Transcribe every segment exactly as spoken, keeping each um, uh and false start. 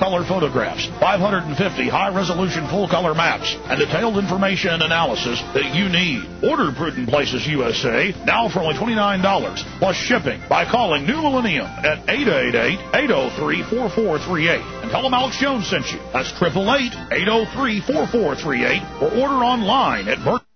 color photographs, five hundred fifty high-resolution full-color maps, and detailed information and analysis that you need. Order Prudent Places U S A now for only twenty-nine dollars plus shipping by calling New Millennium at eight eight eight, eight oh three, four four three eight and tell them Alex Jones sent you. That's eight eight eight, eight oh three, four four three eight or order online at Bert.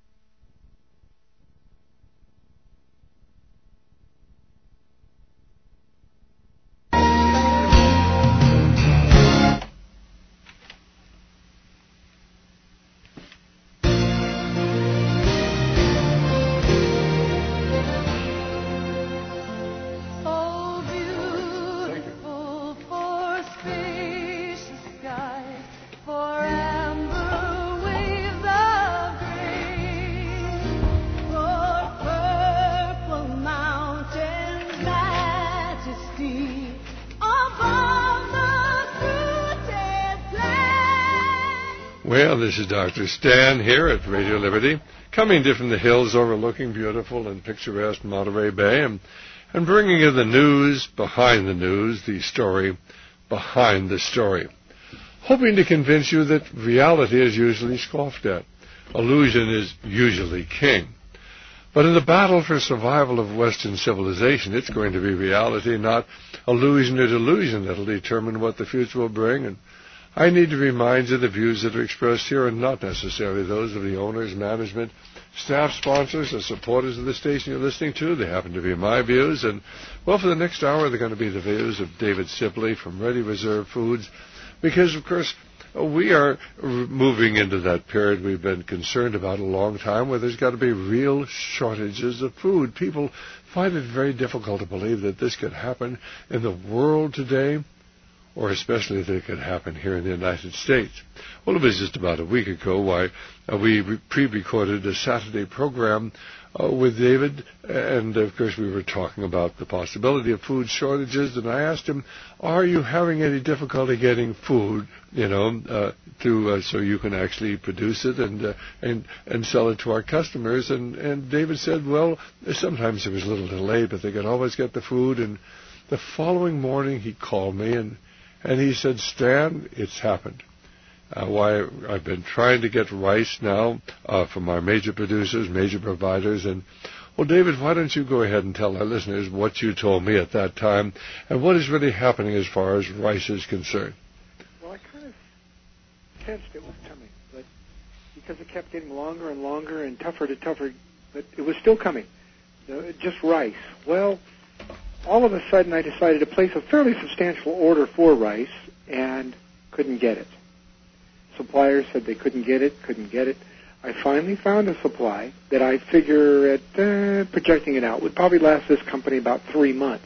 Well, this is Doctor Stan here at Radio Liberty, coming to you from the hills overlooking beautiful and picturesque Monterey Bay, and, and bringing you the news behind the news, the story behind the story, hoping to convince you that reality is usually scoffed at. Illusion is usually king. But in the battle for survival of Western civilization, it's going to be reality, not illusion or delusion, that will determine what the future will bring. And I need to remind you the views that are expressed here are not necessarily those of the owners, management, staff, sponsors, or supporters of the station you're listening to. They happen to be my views. And, well, for the next hour, they're going to be the views of David Sibley from Ready Reserve Foods, because, of course, we are moving into that period we've been concerned about a long time, where there's got to be real shortages of food. People find it very difficult to believe that this could happen in the world today, or especially that it could happen here in the United States. Well, it was just about a week ago why uh, we re- pre-recorded a Saturday program uh, with David, and of course we were talking about the possibility of food shortages, and I asked him, are you having any difficulty getting food, you know, uh, to uh, so you can actually produce it and uh, and and sell it to our customers? And, and David said, well, sometimes there was a little delay, but they can always get the food. And the following morning he called me, and And he said, Stan, it's happened. Uh, why I've been trying to get rice now uh, from our major producers, major providers. And, well, David, why don't you go ahead and tell our listeners what you told me at that time and what is really happening as far as rice is concerned? Well, I kind of sensed it was coming, but because it kept getting longer and longer and tougher to tougher, but it was still coming. Uh, just rice. Well, all of a sudden I decided to place a fairly substantial order for rice and couldn't get it. Suppliers said they couldn't get it, couldn't get it. I finally found a supply that I figure at, uh, projecting it out, would probably last this company about three months.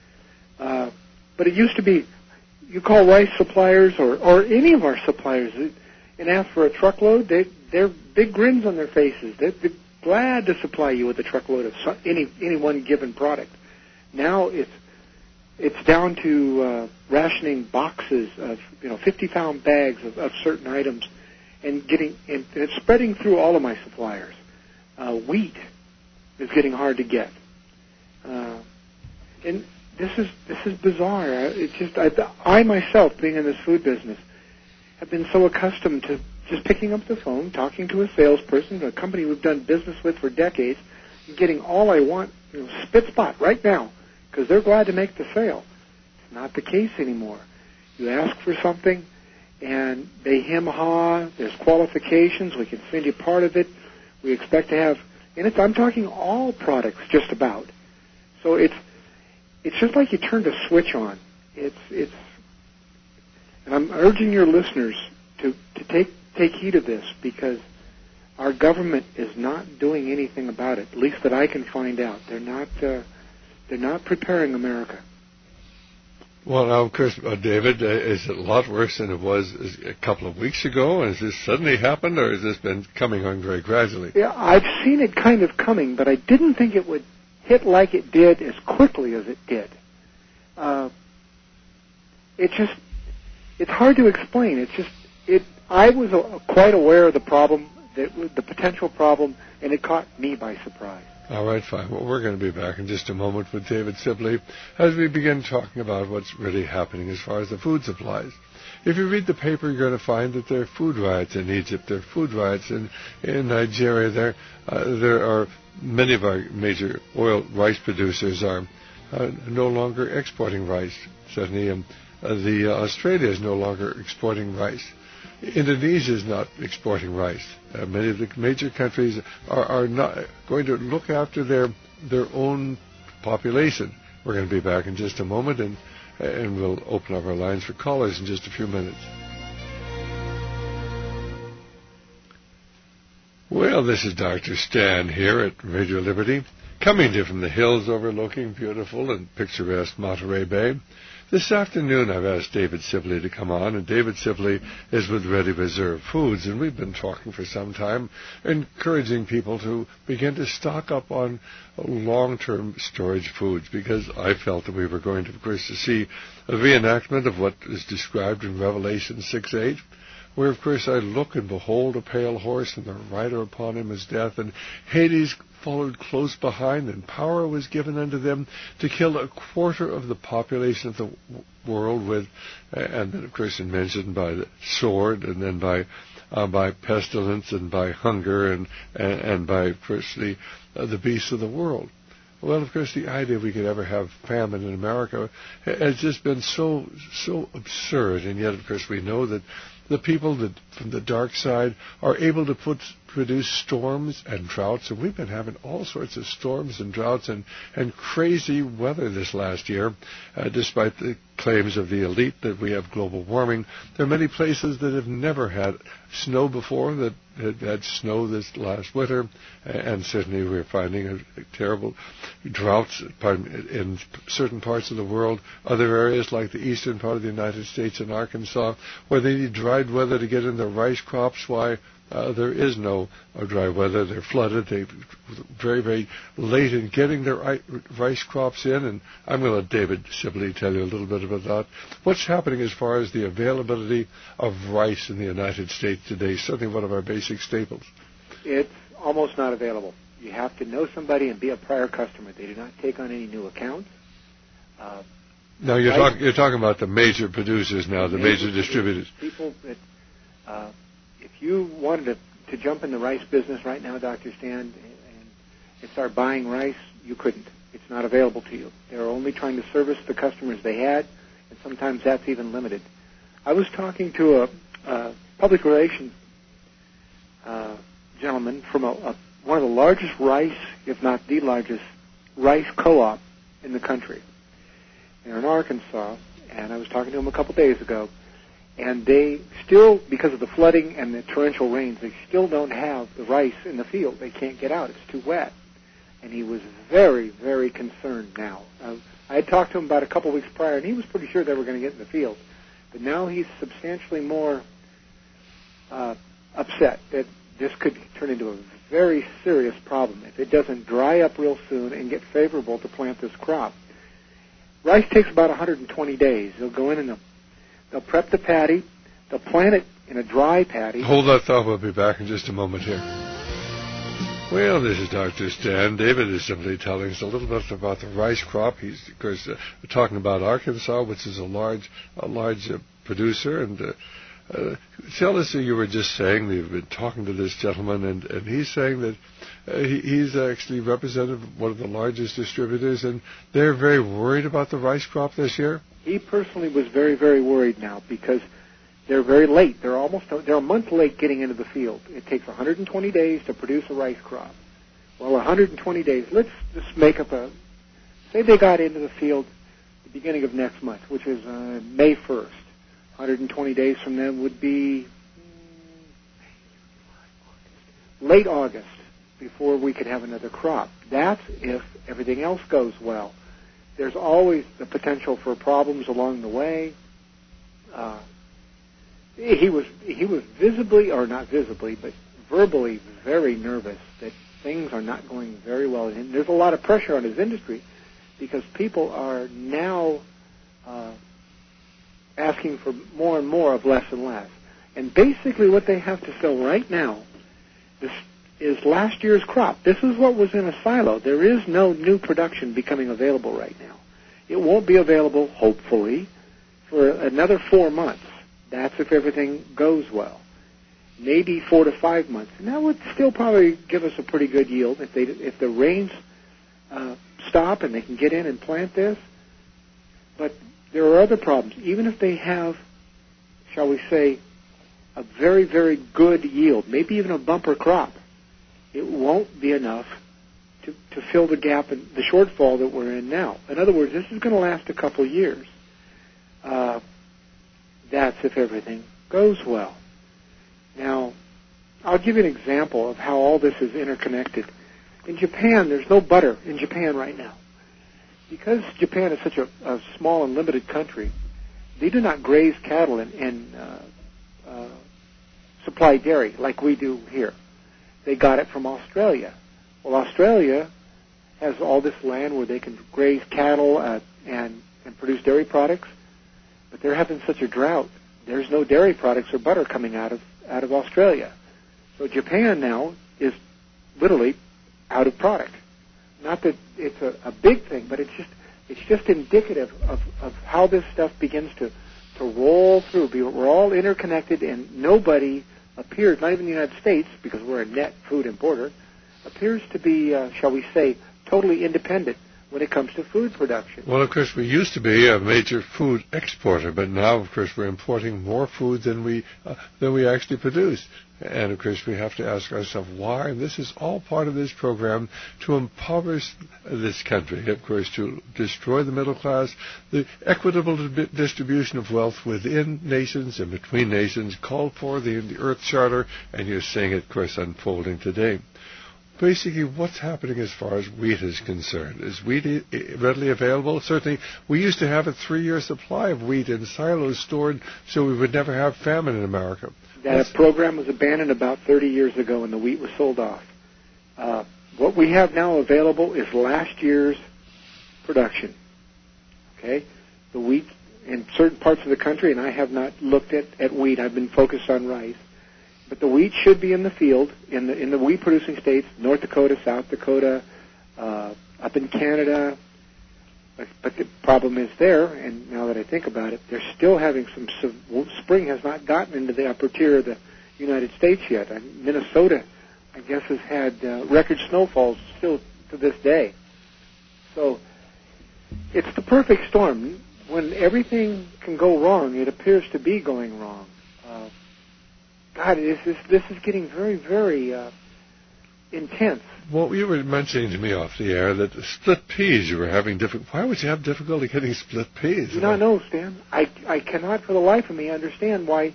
Uh, but it used to be, you call rice suppliers or, or any of our suppliers and ask for a truckload, they, they're big grins on their faces. They're, they're glad to supply you with a truckload of some, any, any one given product. Now it's it's down to uh, rationing boxes of you know fifty pound bags of, of certain items, and getting and it's spreading through all of my suppliers. Uh, wheat is getting hard to get, uh, and this is this is bizarre. It's just I, I myself, being in this food business, have been so accustomed to just picking up the phone, talking to a salesperson, a company we've done business with for decades, and getting all I want, you know, spit spot right now, because they're glad to make the sale. It's not the case anymore. You ask for something, and they hem-haw. There's qualifications. We can send you part of it. We expect to have, and it's, I'm talking all products just about. So it's it's just like you turned a switch on. It's it's, and I'm urging your listeners to, to take take heed of this, because our government is not doing anything about it, at least that I can find out. They're not uh, they're not preparing America. Well, now, of course, uh, David, uh, is it a lot worse than it was a couple of weeks ago? Has this suddenly happened, or has this been coming on very gradually? Yeah, I've seen it kind of coming, but I didn't think it would hit like it did as quickly as it did. Uh, it just, it's hard to explain. It's just, it. I was uh, quite aware of the problem, the, the potential problem, and it caught me by surprise. All right, fine. Well, we're going to be back in just a moment with David Sibley as we begin talking about what's really happening as far as the food supplies. If you read the paper, you're going to find that there are food riots in Egypt. There are food riots in, in Nigeria. There, uh, there are many of our major oil rice producers are uh, no longer exporting rice. Certainly, um, uh, the uh, Australia is no longer exporting rice. Indonesia is not exporting rice. Uh, many of the major countries are, are not going to look after their their own population. We're going to be back in just a moment, and and we'll open up our lines for callers in just a few minutes. Well, this is Doctor Stan here at Radio Liberty, coming to you from the hills overlooking beautiful and picturesque Monterey Bay. This afternoon, I've asked David Sibley to come on, and David Sibley is with Ready Reserve Foods, and we've been talking for some time, encouraging people to begin to stock up on long-term storage foods, because I felt that we were going to, of course, to see a reenactment of what is described in Revelation six eight, where, of course, I look and behold a pale horse, and the rider upon him is death, and Hades followed close behind, and power was given unto them to kill a quarter of the population of the w- world with, and then, of course, mentioned by the sword, and then by uh, by pestilence, and by hunger, and and, and by, of course, the, uh, the beasts of the world. Well, of course, the idea we could ever have famine in America has just been so so absurd, and yet, of course, we know that the people that from the dark side are able to put, produce storms and droughts, and we've been having all sorts of storms and droughts and, and crazy weather this last year, uh, despite the claims of the elite that we have global warming. There are many places that have never had snow before that had had snow this last winter, and certainly we're finding a, a terrible droughts in certain parts of the world. Other areas like the eastern part of the United States and Arkansas, where they need dry weather to get in their rice crops. Why uh, there is no uh, dry weather. They're flooded. They're very, very late in getting their rice crops in. And I'm going to let David Sibley tell you a little bit about that. What's happening as far as the availability of rice in the United States today? Certainly one of our basic staples. It's almost not available. You have to know somebody and be a prior customer. They do not take on any new accounts. Uh, Now, you're, right? talk, you're talking about the major producers now, the major, major distributors. People that, uh, if you wanted to, to jump in the rice business right now, Doctor Stan, and, and start buying rice, you couldn't. It's not available to you. They're only trying to service the customers they had, and sometimes that's even limited. I was talking to a, a public relations uh, gentleman from a, a, one of the largest rice, if not the largest, rice co-op in the country. They're in Arkansas, and I was talking to him a couple days ago, and they still, because of the flooding and the torrential rains, they still don't have the rice in the field. They can't get out. It's too wet. And he was very, very concerned now. Uh, I had talked to him about a couple weeks prior, and he was pretty sure they were going to get in the field. But now he's substantially more uh, upset that this could turn into a very serious problem if it doesn't dry up real soon and get favorable to plant this crop. Rice takes about one hundred twenty days. They'll go in and they'll, they'll prep the paddy. They'll plant it in a dry paddy. Hold that thought. We'll be back in just a moment here. Well, this is Doctor Stan. David is simply telling us a little bit about the rice crop. He's, of course, uh, talking about Arkansas, which is a large, a large uh, producer. And uh, uh, tell us, uh, you were just saying, you've been talking to this gentleman, and, and he's saying that uh, he, he's actually represented one of the largest distributors, and they're very worried about the rice crop this year. He personally was very, very worried now because they're very late. They're almost they're a month late getting into the field. It takes one hundred twenty days to produce a rice crop. Well, one hundred twenty days. Let's just make up a say they got into the field the beginning of next month, which is uh, May first. one hundred twenty days from then would be late August before we could have another crop. That's if everything else goes well. There's always the potential for problems along the way. Uh, He was he was visibly, or not visibly, but verbally very nervous that things are not going very well. And there's a lot of pressure on his industry because people are now uh, asking for more and more of less and less. And basically what they have to sell right now, this is last year's crop. This is what was in a silo. There is no new production becoming available right now. It won't be available, hopefully, for another four months. That's if everything goes well. Maybe four to five months. And that would still probably give us a pretty good yield if they if the rains uh, stop and they can get in and plant this. But there are other problems. Even if they have, shall we say, a very, very good yield, maybe even a bumper crop, it won't be enough to, to fill the gap and the shortfall that we're in now. In other words, this is going to last a couple years. Uh, that's if everything goes well. Now, I'll give you an example of how all this is interconnected. In Japan, there's no butter in Japan right now. Because Japan is such a, a small and limited country, they do not graze cattle and, and uh, uh, supply dairy like we do here. They got it from Australia. Well, Australia has all this land where they can graze cattle uh, and, and produce dairy products, but they're having such a drought. There's no dairy products or butter coming out of out of Australia. So Japan now is literally out of product. Not that it's a, a big thing, but it's just it's just indicative of, of how this stuff begins to, to roll through. We're all interconnected, and nobody appears, not even the United States, because we're a net food importer, appears to be, uh, shall we say, totally independent when it comes to food production. Well, of course, we used to be a major food exporter, but now, of course, we're importing more food than we uh, than we actually produce. And, of course, we have to ask ourselves why. And this is all part of this program to impoverish this country, of course, to destroy the middle class, the equitable di- distribution of wealth within nations and between nations called for in the Earth Charter, and you're seeing it, of course, unfolding today. Basically, what's happening as far as wheat is concerned? Is wheat readily available? Certainly, we used to have a three-year supply of wheat in silos stored so we would never have famine in America. That That's program was abandoned about thirty years ago and the wheat was sold off. Uh, what we have now available is last year's production. Okay? The wheat in certain parts of the country, and I have not looked at, at wheat. I've been focused on rice. But the wheat should be in the field, in the in the wheat-producing states, North Dakota, South Dakota, uh, up in Canada. But, but the problem is there, and now that I think about it, they're still having some, some spring has not gotten into the upper tier of the United States yet. And Minnesota, I guess, has had uh, record snowfalls still to this day. So it's the perfect storm. When everything can go wrong, it appears to be going wrong. Uh, God, this is, this is getting very, very uh, intense. Well, you were mentioning to me off the air that split peas you were having difficult. Why would you have difficulty getting split peas? Do not know, Stan. I, I cannot for the life of me understand why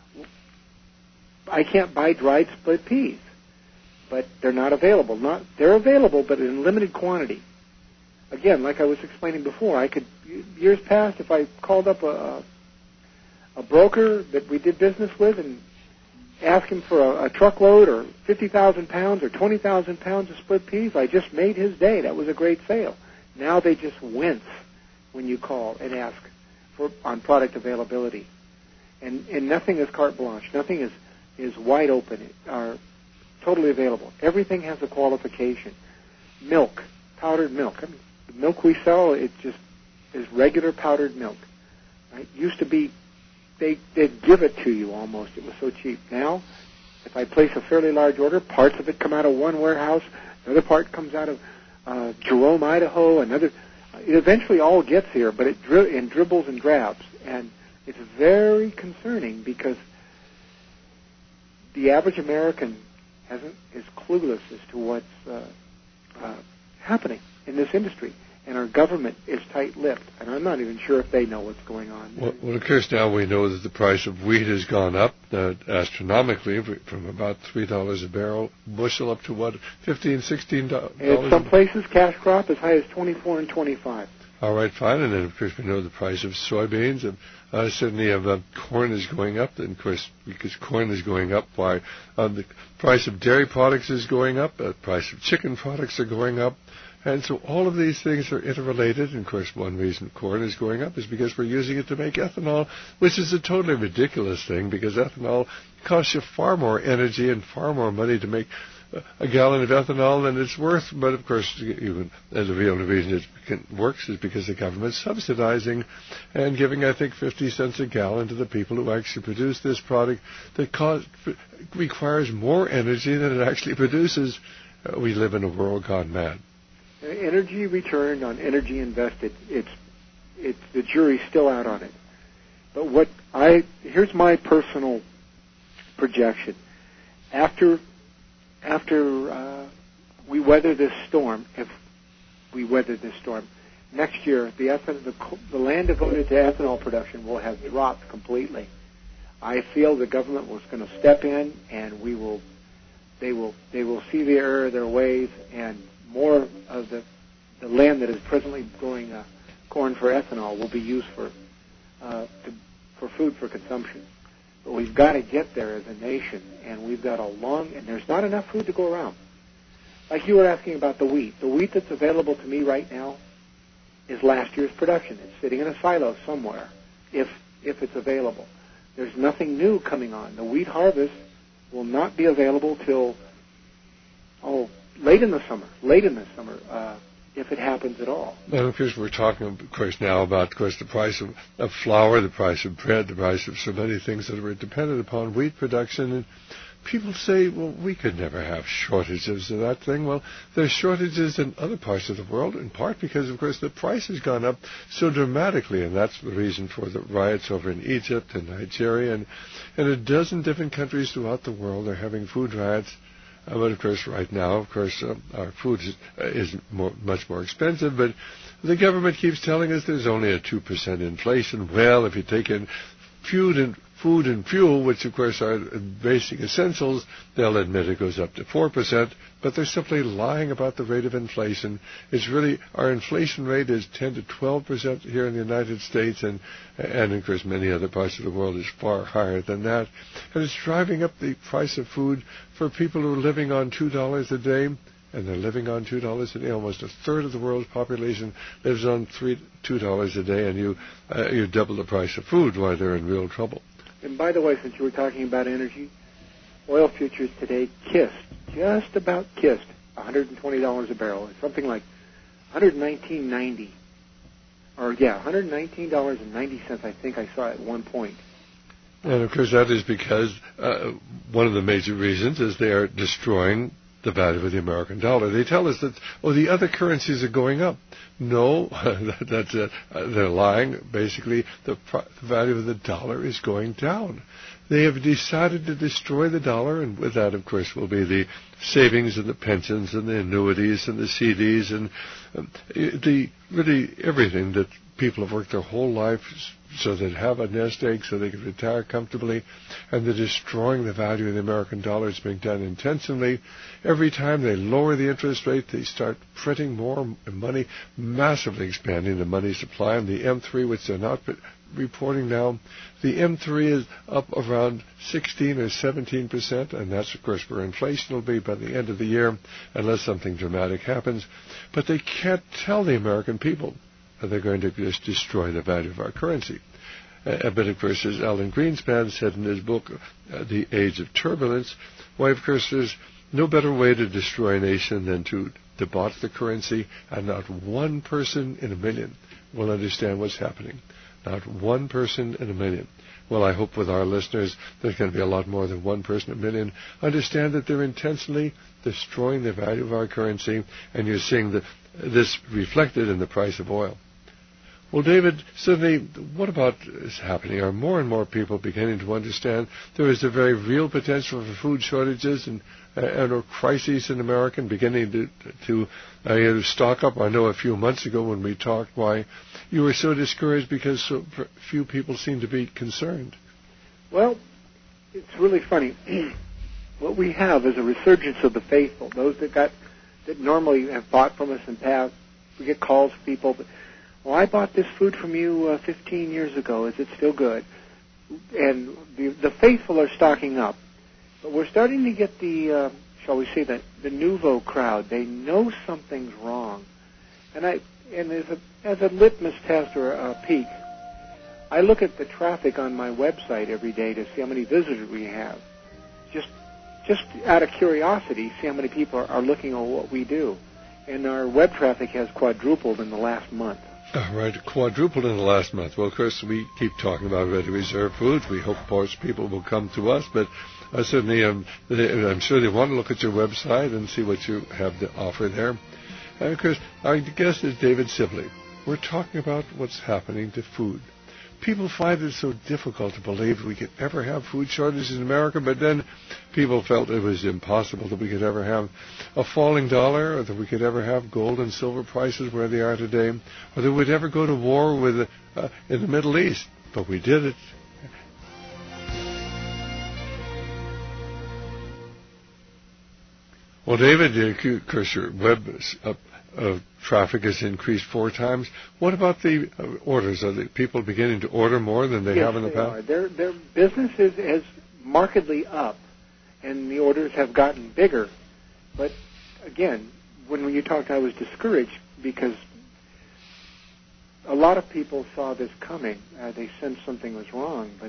I can't buy dried split peas. But they're not available. Not They're available, but in limited quantity. Again, like I was explaining before, I could, years past, if I called up a, a broker that we did business with and ask him for a, a truckload or fifty thousand pounds or twenty thousand pounds of split peas, I just made his day. That was a great sale. Now they just wince when you call and ask for on product availability. And and nothing is carte blanche. Nothing is, is wide open or totally available. Everything has a qualification. Milk, powdered milk. I mean, the milk we sell, it just is regular powdered milk. Right? Used to be They, they'd give it to you almost. It was so cheap. Now, if I place a fairly large order, parts of it come out of one warehouse, another part comes out of uh, Jerome, Idaho, another. It eventually all gets here, but it dri- in dribbles and drabs. And it's very concerning because the average American hasn't is clueless as to what's uh, uh, happening in this industry. And our government is tight-lipped, and I'm not even sure if they know what's going on. Well, well of course, now we know that the price of wheat has gone up uh, astronomically from about three dollars a barrel bushel up to, what, fifteen, sixteen dollars? In some places, cash crop as high as twenty-four and twenty-five. All right, fine. And then, of course, we know the price of soybeans. And uh, certainly, of uh, corn is going up. And, of course, because corn is going up, why uh, the price of dairy products is going up. The price of chicken products are going up. And so all of these things are interrelated. And, of course, one reason corn is going up is because we're using it to make ethanol, which is a totally ridiculous thing because ethanol costs you far more energy and far more money to make a gallon of ethanol than it's worth. But of course, even and the only reason it can, works is because the government's subsidizing and giving, I think, fifty cents a gallon to the people who actually produce this product that cost, requires more energy than it actually produces. Uh, we live in a world gone mad. Energy return on energy invested. It's it's the jury's still out on it. But what I here's my personal projection. After after uh, we weather this storm, if we weather this storm, next year the, ethanol, the the land devoted to ethanol production will have dropped completely. I feel the government was going to step in, and we will they will they will see the error of their ways, and more of the the land that is presently growing uh, corn for ethanol will be used for uh, to, for food for consumption. But we've got to get there as a nation, and we've got a long, and there's not enough food to go around. Like you were asking about the wheat. The wheat that's available to me right now is last year's production. It's sitting in a silo somewhere, if if it's available. There's nothing new coming on. The wheat harvest will not be available till, oh, late in the summer, late in the summer, uh, if it happens at all. And of course, we're talking, of course, now about, of course, the price of, of flour, the price of bread, the price of so many things that are dependent upon wheat production. And people say, well, we could never have shortages of that thing. Well, there's shortages in other parts of the world, in part because, of course, the price has gone up so dramatically, and that's the reason for the riots over in Egypt and Nigeria, and, and a dozen different countries throughout the world are having food riots. Uh, but, of course, right now, of course, uh, our food is, uh, is more, much more expensive, but the government keeps telling us there's only a two percent inflation. Well, if you take in food and food and fuel, which, of course, are basic essentials, they'll admit it goes up to four percent, but they're simply lying about the rate of inflation. It's really, our inflation rate is ten to twelve percent here in the United States, and, and, of course, many other parts of the world is far higher than that. And it's driving up the price of food for people who are living on two dollars a day, and they're living on two dollars a day. Almost a third of the world's population lives on three, two dollars a day, and you, uh, you double the price of food while they're in real trouble. And by the way, since you were talking about energy, oil futures today kissed, just about kissed, one hundred twenty dollars a barrel. It's something like one hundred nineteen ninety, or yeah, one hundred nineteen dollars and ninety cents. I think I saw at one point. And of course, that is because uh, one of the major reasons is they are destroying the value of the American dollar. They tell us that, oh, the other currencies are going up. No, that's a, they're lying. Basically, the, the value of the dollar is going down. They have decided to destroy the dollar, and with that, of course, will be the savings and the pensions and the annuities and the C Ds and um, the really everything that people have worked their whole life so they'd have a nest egg so they could retire comfortably, and they're destroying the value of the American dollar. It's being done intentionally. Every time they lower the interest rate, they start printing more money, massively expanding the money supply. And the M three, which they're not reporting now, the M three is up around sixteen or seventeen percent, and that's, of course, where inflation will be by the end of the year, unless something dramatic happens. But they can't tell the American people that they're going to just destroy the value of our currency. Uh, but, of course, as Alan Greenspan said in his book, uh, The Age of Turbulence, why, of course, there's no better way to destroy a nation than to debauch the currency, and not one person in a million will understand what's happening. Not one person in a million. Well, I hope with our listeners, there's going to be a lot more than one person in a million, understand that they're intentionally destroying the value of our currency, and you're seeing the, this reflected in the price of oil. Well, David, Sydney, what about is happening? Are more and more people beginning to understand there is a very real potential for food shortages and uh, and or crises in America, and beginning to to uh, stock up? I know a few months ago when we talked, why you were so discouraged because so few people seem to be concerned. Well, it's really funny. What we have is a resurgence of the faithful, those that got that normally have bought from us in the past. We get calls from people. But, well, I bought this food from you uh, fifteen years ago. Is it still good? And the, the faithful are stocking up. But we're starting to get the, uh, shall we say, the, the nouveau crowd. They know something's wrong. And I and as a, as a litmus test or a peek, I look at the traffic on my website every day to see how many visitors we have. Just just out of curiosity, see how many people are, are looking at what we do. And our web traffic has quadrupled in the last month. Uh, right, quadrupled in the last month. Well, of course, we keep talking about Ready Reserve Foods. We hope, of course, people will come to us, but uh, certainly um, they, I'm sure they want to look at your website and see what you have to offer there. And, of course, our guest is David Sibley. We're talking about what's happening to food. People find it so difficult to believe we could ever have food shortages in America, but then people felt it was impossible that we could ever have a falling dollar, or that we could ever have gold and silver prices where they are today, or that we'd ever go to war with uh, in the Middle East. But we did it. Well, David, of course, your web uh, uh, traffic has increased four times. What about the uh, orders? Are the people beginning to order more than they yes, have in the they past? Are. Their, their business is, is markedly up, and the orders have gotten bigger. But, again, when you talked, I was discouraged because a lot of people saw this coming. Uh, they sensed something was wrong. But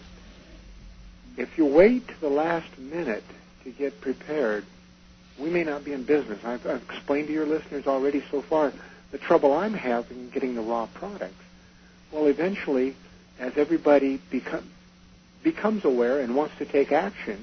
if you wait to the last minute to get prepared, we may not be in business. I've, I've explained to your listeners already so far the trouble I'm having getting the raw products. Well, eventually, as everybody become, becomes aware and wants to take action,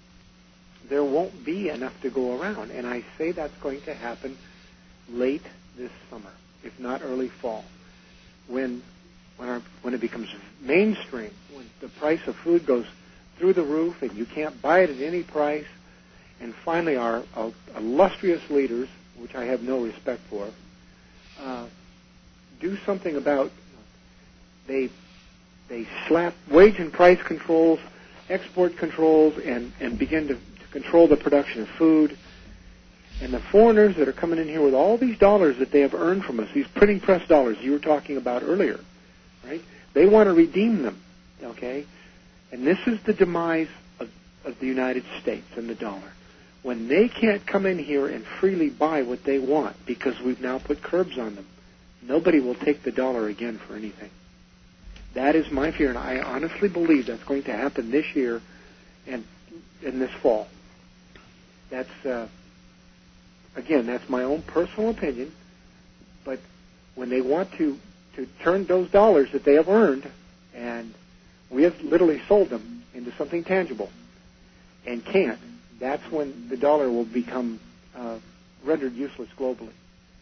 there won't be enough to go around. And I say that's going to happen late this summer, if not early fall, when when, our, when it becomes mainstream, when the price of food goes through the roof and you can't buy it at any price. And finally, our uh, illustrious leaders, which I have no respect for, uh, do something about. They they slap wage and price controls, export controls, and, and begin to, to control the production of food. And the foreigners that are coming in here with all these dollars that they have earned from us, these printing press dollars you were talking about earlier, right? They want to redeem them, okay? And this is the demise of, of the United States and the dollar. When they can't come in here and freely buy what they want because we've now put curbs on them, nobody will take the dollar again for anything. That is my fear, and I honestly believe that's going to happen this year and in this fall. That's, uh, again, that's my own personal opinion, but when they want to, to turn those dollars that they have earned, and we have literally sold them into something tangible, and can't, that's when the dollar will become uh, rendered useless globally.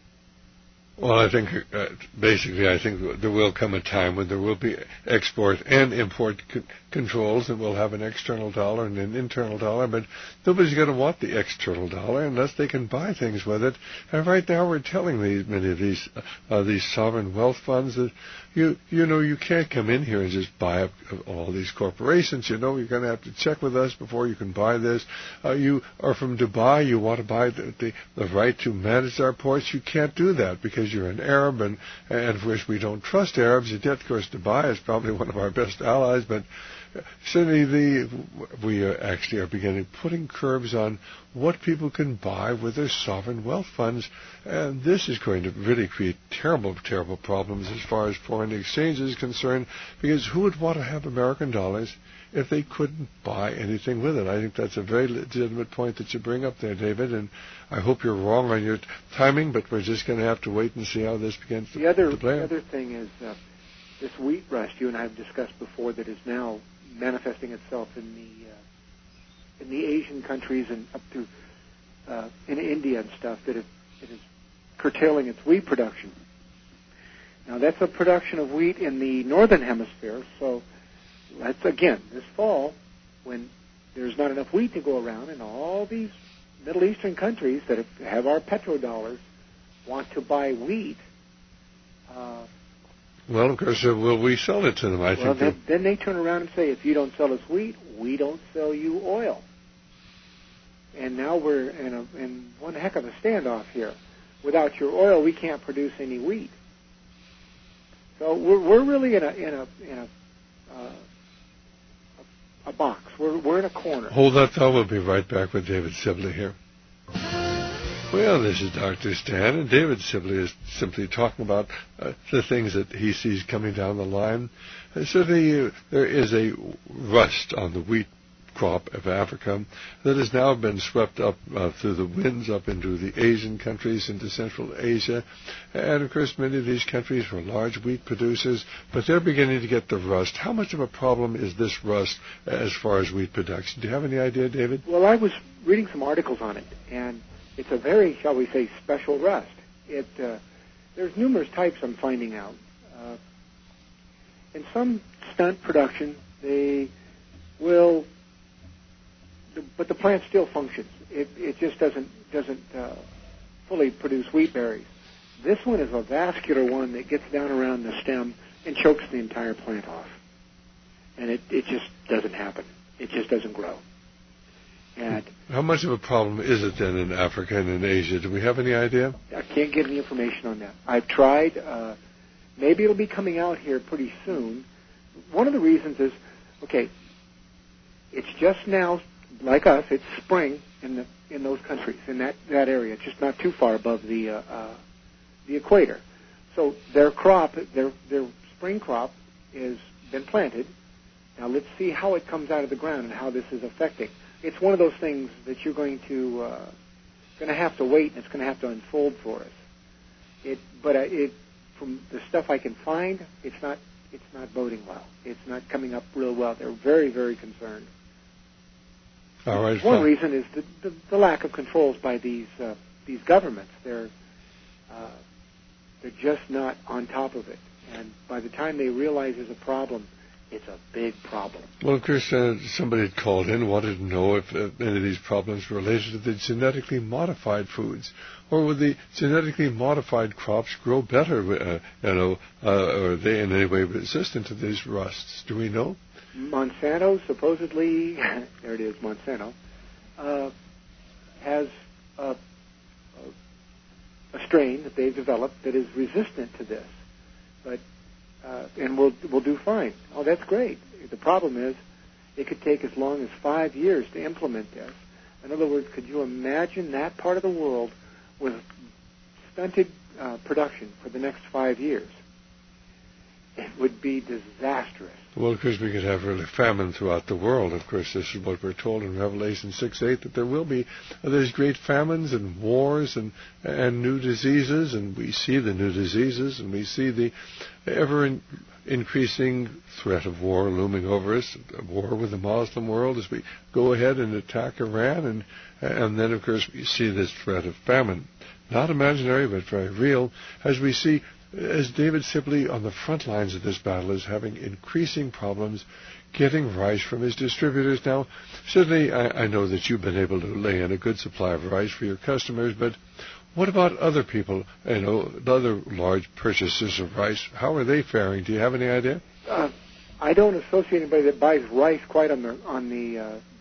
Well, I think uh, basically I think there will come a time when there will be export and import c- controls, and we'll have an external dollar and an internal dollar, but nobody's going to want the external dollar unless they can buy things with it. And right now we're telling these, many of these uh, these sovereign wealth funds that you you know you can't come in here and just buy up all these corporations. You know you're going to have to check with us before you can buy this. Uh, you are from Dubai. You want to buy the, the the right to manage our ports. You can't do that because you're an Arab, and, and of course we don't trust Arabs. Yet, of course, Dubai is probably one of our best allies, but certainly the, we are actually are beginning putting curbs on what people can buy with their sovereign wealth funds, and this is going to really create terrible, terrible problems as far as foreign exchange is concerned, because who would want to have American dollars if they couldn't buy anything with it? I think that's a very legitimate point that you bring up there, David, and I hope you're wrong on your t- timing, but we're just going to have to wait and see how this begins to, the other, to play The out. other thing is uh, this wheat rush you and I have discussed before that is now manifesting itself in the uh, in the Asian countries and up to uh, in India and stuff that it, it is curtailing its wheat production. Now that's a production of wheat in the northern hemisphere, so that's again this fall when there's not enough wheat to go around, and all these Middle Eastern countries that have our petrodollars want to buy wheat. Uh, Well, of course, uh, will we sell it to them? I well, think. then, then they turn around and say, if you don't sell us wheat, we don't sell you oil. And now we're in, a, in one heck of a standoff here. Without your oil, we can't produce any wheat. So we're we're really in a in a in a uh, a box. We're we're in a corner. Hold that thought. We'll be right back with David Sibley here. Well, this is Doctor Stan, and David Sibley is simply talking about uh, the things that he sees coming down the line. And certainly, uh, there is a rust on the wheat crop of Africa that has now been swept up uh, through the winds up into the Asian countries, into Central Asia. And, of course, many of these countries were large wheat producers, but they're beginning to get the rust. How much of a problem is this rust as far as wheat production? Do you have any idea, David? Well, I was reading some articles on it, and it's a very, shall we say, special rust. It uh, there's numerous types I'm finding out. Uh, in some stunt production, they will, but the plant still functions. It it just doesn't doesn't uh, fully produce wheat berries. This one is a vascular one that gets down around the stem and chokes the entire plant off, and it it just doesn't happen. It just doesn't grow. And how much of a problem is it then in Africa and in Asia? Do we have any idea? I can't get any information on that. I've tried. Uh, maybe it'll be coming out here pretty soon. One of the reasons is, okay, it's just now, like us, it's spring in the in those countries, in that, that area, just not too far above the uh, uh, the equator. So their crop, their their spring crop, is been planted. Now let's see how it comes out of the ground and how this is affecting. It's one of those things that you're going to uh, going to have to wait, and it's going to have to unfold for us. It, but uh, it, from the stuff I can find, it's not it's not boding well. It's not coming up real well. They're very very concerned. All right. One fine. reason is the, the, the lack of controls by these uh, these governments. They're uh, they're just not on top of it, and by the time they realize there's a problem, it's a big problem. Well, of course, uh, somebody had called in, wanted to know if uh, any of these problems were related to the genetically modified foods, or would the genetically modified crops grow better, uh, you know, uh, or are they in any way resistant to these rusts? Do we know? Monsanto supposedly, there it is, Monsanto, uh, has a, a, a strain that they've developed that is resistant to this, but Uh, and we'll we'll do fine. Oh, that's great. The problem is, it could take as long as five years to implement this. In other words, could you imagine that part of the world with stunted uh, production for the next five years? It would be disastrous. Well, of course, we could have really famine throughout the world. Of course, this is what we're told in Revelation six eight, that there will be uh, there's great famines and wars and and new diseases, and we see the new diseases, and we see the ever in, increasing threat of war looming over us, a war with the Muslim world as we go ahead and attack Iran, and and then, of course, we see this threat of famine, not imaginary but very real, as we see as David Sibley on the front lines of this battle is having increasing problems getting rice from his distributors. Now, certainly I, I know that you've been able to lay in a good supply of rice for your customers, but what about other people, you know, other large purchasers of rice? How are they faring? Do you have any idea? Uh, I don't associate anybody that buys rice quite on the on the uh, uh,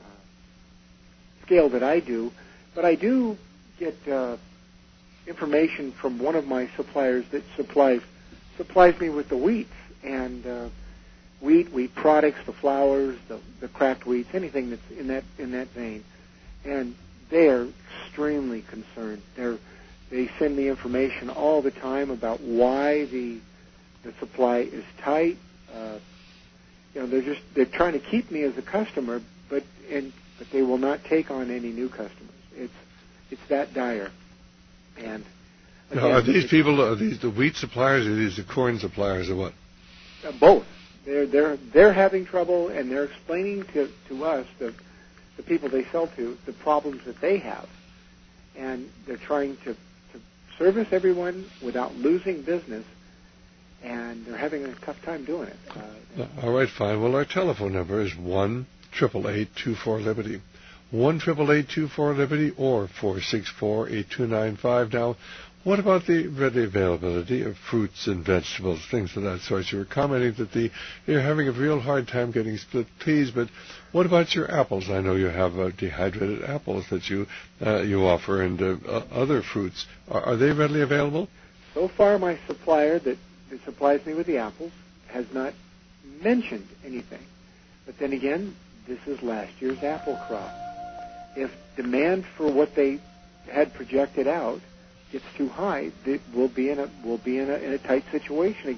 scale that I do, but I do get uh, information from one of my suppliers that supplies supplies me with the wheats and uh, wheat, wheat products, the flours, the, the cracked wheats, anything that's in that in that vein, and they are extremely concerned. They're they send me information all the time about why the the supply is tight. Uh, you know, they're just they're trying to keep me as a customer, but and but they will not take on any new customers. It's it's that dire. And again, now, are these people, are these the wheat suppliers, or are these the corn suppliers, or what? Uh, both. They're they're they're having trouble, and they're explaining to, to us, the the people they sell to, the problems that they have, and they're trying to, to service everyone without losing business, and they're having a tough time doing it. Uh, All right, fine. Well, our telephone number is one triple eight two four Liberty. one triple eight two four Liberty or four six four eight two nine five. Now, what about the ready availability of fruits and vegetables, things of that sort? You were commenting that the you're having a real hard time getting split peas, but what about your apples? I know you have uh, dehydrated apples that you uh, you offer, and uh, uh, other fruits. Are, are they readily available? So far, my supplier that, that supplies me with the apples has not mentioned anything. But then again, this is last year's apple crop. If demand for what they had projected out gets too high, we'll be in a we'll be in a, in a tight situation again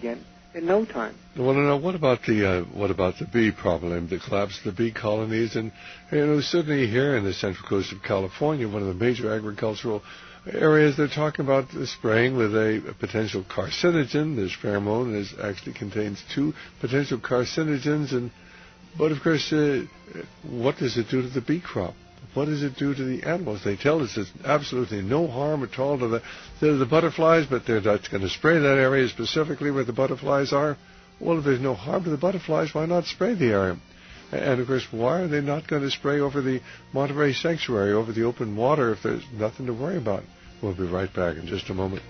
in no time. Well, no, what about the uh, what about the bee problem, the collapse of the bee colonies, and you know certainly here in the Central Coast of California, one of the major agricultural areas, they're talking about the spraying with a, a potential carcinogen. This pheromone is actually contains two potential carcinogens, and but of course, uh, what does it do to the bee crop? What does it do to the animals? They tell us there's absolutely no harm at all to the to the butterflies, but they're not going to spray that area specifically where the butterflies are. Well, if there's no harm to the butterflies, why not spray the area? And, of course, why are they not going to spray over the Monterey Sanctuary, over the open water, if there's nothing to worry about? We'll be right back in just a moment.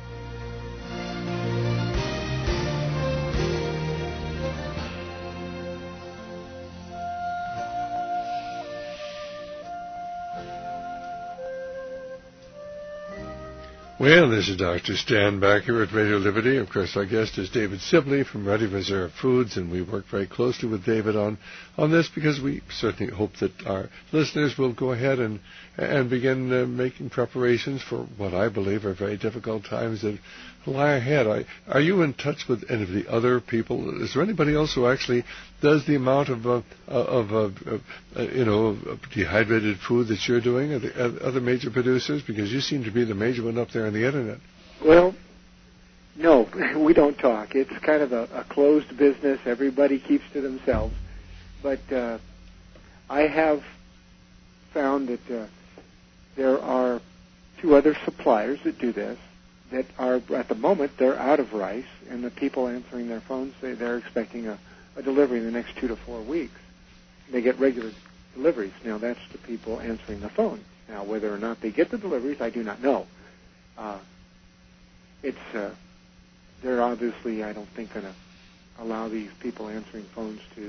Well, this is Doctor Stan back here at Radio Liberty. Of course, our guest is David Sibley from Ready Reserve Foods, and we work very closely with David on, on this because we certainly hope that our listeners will go ahead and and begin uh, making preparations for what I believe are very difficult times that lie ahead. I, are you in touch with any of the other people? Is there anybody else who actually does the amount of uh, of uh, uh, you know of dehydrated food that you're doing? Are the other major producers? Because you seem to be the major one up there on the internet. Well, no, we don't talk. It's kind of a, a closed business. Everybody keeps to themselves. But uh, I have found that uh, there are two other suppliers that do this that are, at the moment, they're out of rice, and the people answering their phones say they're expecting a, a delivery in the next two to four weeks. They get regular deliveries. Now, that's the people answering the phone. Now, whether or not they get the deliveries, I do not know. Uh, it's uh, they're obviously, I don't think, going to allow these people answering phones to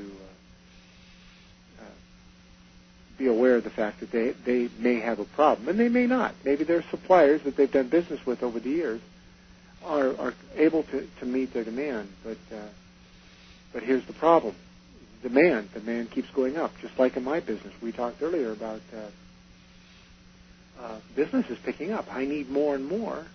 uh, uh, be aware of the fact that they, they may have a problem, and they may not. Maybe their suppliers that they've done business with over the years are, are able to, to meet their demand. But uh, but here's the problem: demand. Demand keeps going up, just like in my business. We talked earlier about uh, uh, business is picking up. I need more and more,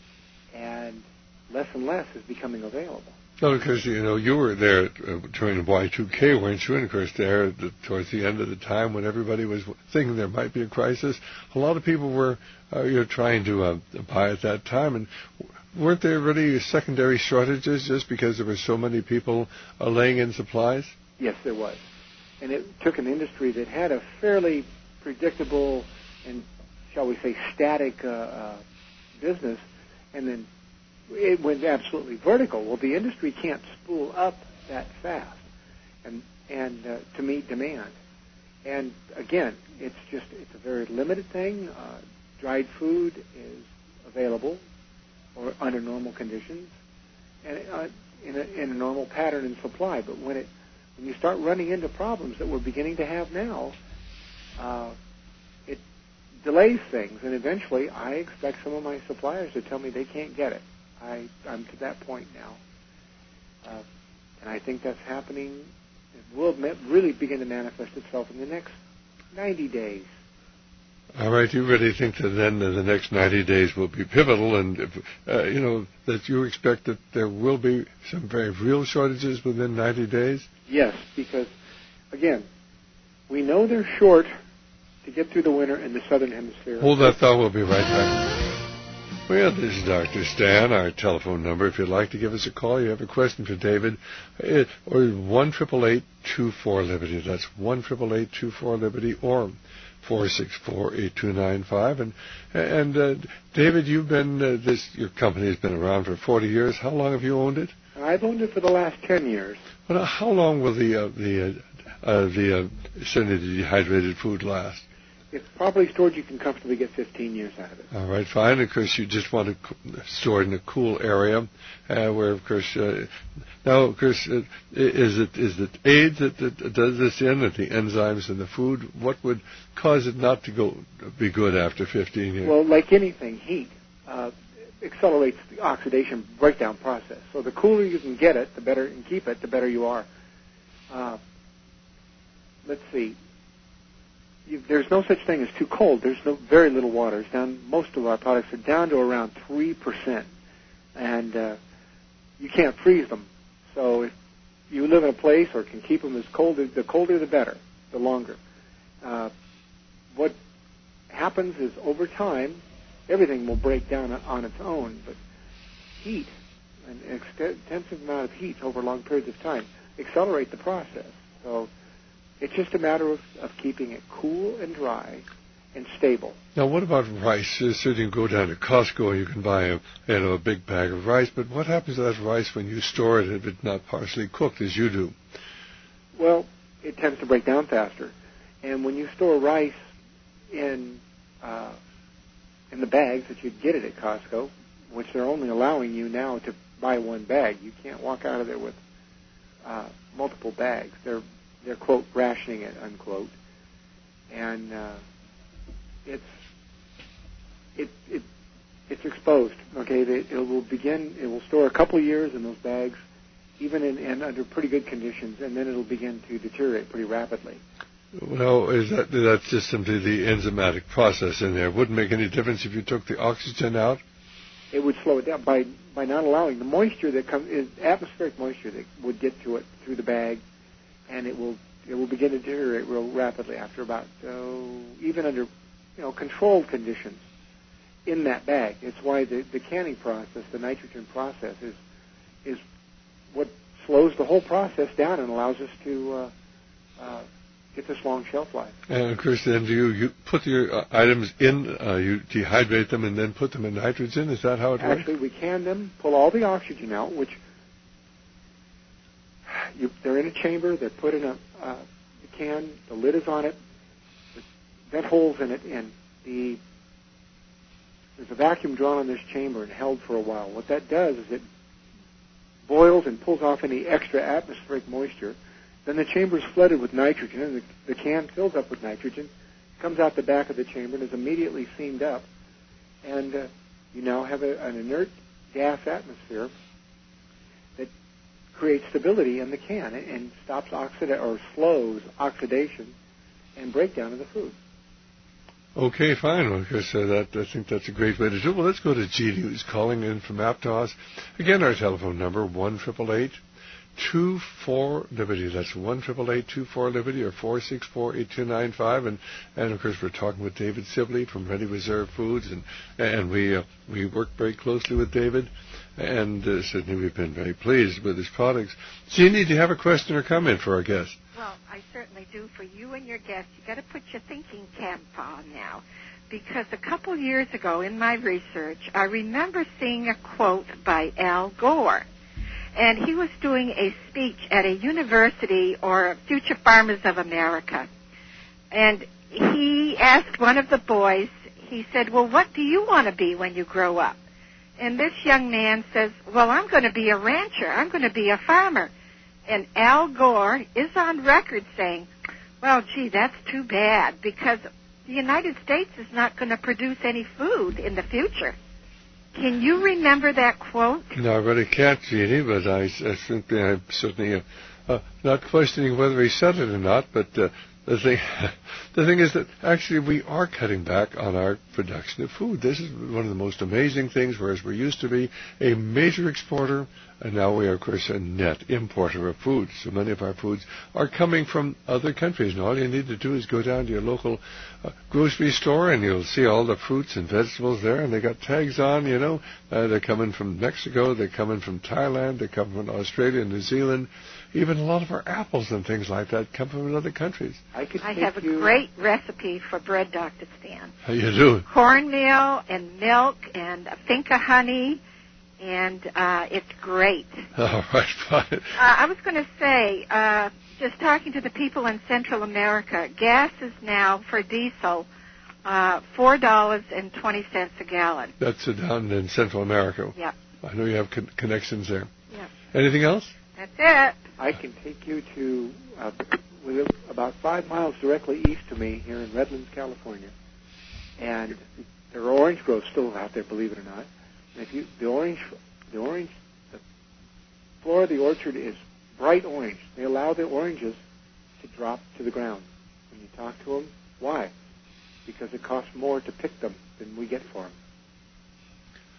and less and less is becoming available. No, because, you know, you were there uh, during Y two K, weren't you? And, of course, there the, towards the end of the time when everybody was thinking there might be a crisis, a lot of people were uh, you know, trying to uh, buy at that time. And weren't there really secondary shortages just because there were so many people uh, laying in supplies? Yes, there was. And it took an industry that had a fairly predictable and, shall we say, static uh, uh, business, and then it went absolutely vertical. Well, the industry can't spool up that fast and and uh, to meet demand. And again, it's just it's a very limited thing. Uh, dried food is available or under normal conditions and uh, in, a, in a normal pattern and supply. But when it when you start running into problems that we're beginning to have now, uh, it delays things. And eventually, I expect some of my suppliers to tell me they can't get it. I, I'm to that point now. Uh, and I think that's happening. It will really begin to manifest itself in the next ninety days. All right. You really think that then the next ninety days will be pivotal, and, uh, you know, that you expect that there will be some very real shortages within ninety days? Yes, because, again, we know they're short to get through the winter in the southern hemisphere. Hold that thought. We'll be right back. Well, this is Doctor Stan. Our telephone number, if you'd like to give us a call, you have a question for David, or one eight eight eight, two four, Liberty. That's one eight eight eight, two four, Liberty, or four six four, eight two nine five. And, and uh, David, you've been, uh, this, your company has been around for forty years. How long have you owned it? I've owned it for the last ten years. Well, how long will the, uh, the, uh, uh, the, uh, certainly the dehydrated food last? It's probably stored. You can comfortably get fifteen years out of it. All right, fine. Of course, you just want to store it in a cool area, uh, where, of course, uh, now, of course, uh, is it is it AIDS that, that does this in, at the enzymes in the food? What would cause it not to go be good after fifteen years? Well, like anything, heat uh, accelerates the oxidation breakdown process. So the cooler you can get it, the better and keep it, the better you are. Uh, let's see. You, there's no such thing as too cold. There's no, very little water. It's down. Most of our products are down to around three percent, and uh, you can't freeze them. So if you live in a place or can keep them as cold, the colder the better, the longer. Uh, what happens is over time, everything will break down on its own, but heat, an extensive amount of heat over long periods of time, accelerate the process. So it's just a matter of, of keeping it cool and dry and stable. Now, what about rice? Uh, so you can go down to Costco and you can buy a, you know, a big bag of rice, but what happens to that rice when you store it if it's not partially cooked as you do? Well, it tends to break down faster. And when you store rice in uh, in the bags that you get it at Costco, which they're only allowing you now to buy one bag, you can't walk out of there with uh, multiple bags. They're they're quote rationing it unquote, and uh, it's it it it's exposed. Okay, it, it will begin. It will store a couple of years in those bags, even in and under pretty good conditions, and then it'll begin to deteriorate pretty rapidly. Well, is that that's just simply the enzymatic process in there? It wouldn't make any difference if you took the oxygen out? It would slow it down by by not allowing the moisture that comes is atmospheric moisture that would get to it through the bag, and it will it will begin to deteriorate real rapidly after about oh, even under you know controlled conditions in that bag. It's why the, the canning process, the nitrogen process, is is what slows the whole process down and allows us to uh, uh, get this long shelf life. And of course, then do you, you put your uh, items in, uh, you dehydrate them, and then put them in nitrogen? Is that how it works? Actually, we can them, pull all the oxygen out, which you, they're in a chamber. They're put in a uh, can. The lid is on it. The vent holes in it, and the there's a vacuum drawn on this chamber and held for a while. What that does is it boils and pulls off any extra atmospheric moisture. Then the chamber is flooded with nitrogen, and the, the can fills up with nitrogen, comes out the back of the chamber, and is immediately seamed up. And uh, you now have a, an inert gas atmosphere that creates stability in the can and, and stops oxida or slows oxidation and breakdown of the food. Okay, fine. Well, because uh, that I think that's a great way to do it. Well, let's go to Jeannie, who's calling in from Aptos. Again, our telephone number one eight eight eight two four Liberty. That's one eight eight eight two four Liberty or four six four eight two nine five. And and of course, we're talking with David Sibley from Ready Reserve Foods, and and we uh, we work very closely with David, and uh, certainly we've been very pleased with his products. Jeannie, do you have a question or comment for our guest? Well, I certainly do. For you and your guests, you got to put your thinking cap on now, because a couple years ago in my research, I remember seeing a quote by Al Gore, and he was doing a speech at a university or Future Farmers of America, and he asked one of the boys, he said, well, what do you want to be when you grow up? And this young man says, well, I'm going to be a rancher. I'm going to be a farmer. And Al Gore is on record saying, well, gee, that's too bad, because the United States is not going to produce any food in the future. Can you remember that quote? No, I really can't, Jeannie, but I, I think I'm certainly uh, uh, not questioning whether he said it or not, but uh, the thing, the thing is that actually we are cutting back on our production of food. This is one of the most amazing things, whereas we used to be a major exporter, and now we are, of course, a net importer of food. So many of our foods are coming from other countries, and all you need to do is go down to your local uh, grocery store, and you'll see all the fruits and vegetables there, and they got tags on, you know. Uh, they're coming from Mexico, they're coming from Thailand, they're coming from Australia, New Zealand. Even a lot of our apples and things like that come from other countries. I, could I have a great recipe for bread, Doctor Stan. How you do? Cornmeal and milk and finca honey, and uh, it's great. All right, fine. Uh, I was going to say, uh, just talking to the people in Central America, gas is now, for diesel, uh, four dollars and twenty cents a gallon. That's uh, down in Central America. Yeah. I know you have con- connections there. Yeah. Anything else? That's it. I can take you to uh, with about five miles directly east of me here in Redlands, California, and there are orange groves still out there, believe it or not. And if you the orange, the orange, the floor of the orchard is bright orange. They allow the oranges to drop to the ground. When you talk to them, why? Because it costs more to pick them than we get for them.